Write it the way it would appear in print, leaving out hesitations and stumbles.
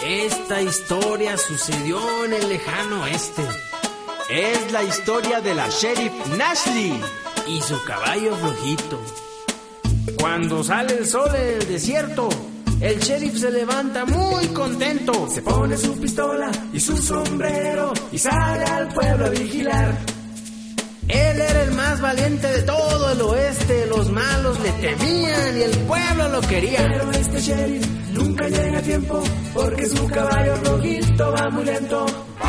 Esta historia sucedió en el lejano oeste. Es la historia de la Sheriff Nashley y su caballo flojito. Cuando sale el sol en el desierto, el sheriff se levanta muy contento. Se pone su pistola y su sombrero y sale al pueblo a vigilar. Él era el más valiente de todo el oeste. Los malos le temían y el pueblo lo quería. Pero este sheriff nunca llega a tiempo porque su caballo rojito va muy lento.